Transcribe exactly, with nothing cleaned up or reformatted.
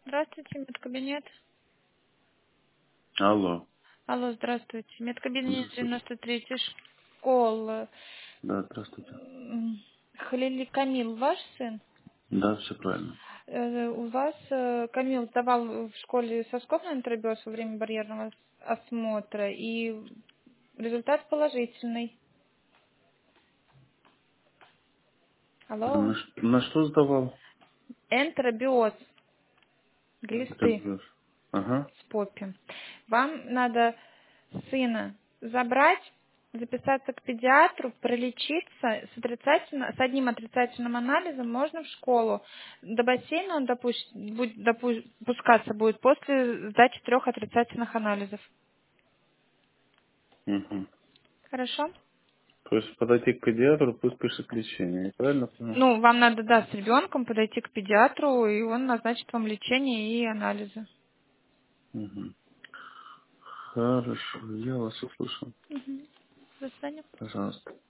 Здравствуйте, медкабинет. Алло. Алло, здравствуйте. Медкабинет Здравствуйте. девяносто третья школа. Да, здравствуйте. М, Халили Камил, ваш сын? Да, все правильно. Э, У вас э, Камил сдавал в школе соскобный антробиоз во время барьерного ос- осмотра, и результат положительный. Алло. На, ш- на что сдавал? Энтеробиоз, глисты. Интервью. Ага. С Поппи. Вам надо сына забрать, записаться к педиатру, пролечиться с, отрицательно, с одним отрицательным анализом можно в школу. До бассейна он допуш- будет, допу- пускаться будет после сдачи трех отрицательных анализов. Угу. Хорошо? То есть подойти к педиатру, пусть пишет лечение. Я правильно понял? Ну, вам надо, да, с ребенком подойти к педиатру, и он назначит вам лечение и анализы. Угу. Хорошо, я вас услышал. Мгм. До свидания. Пожалуйста.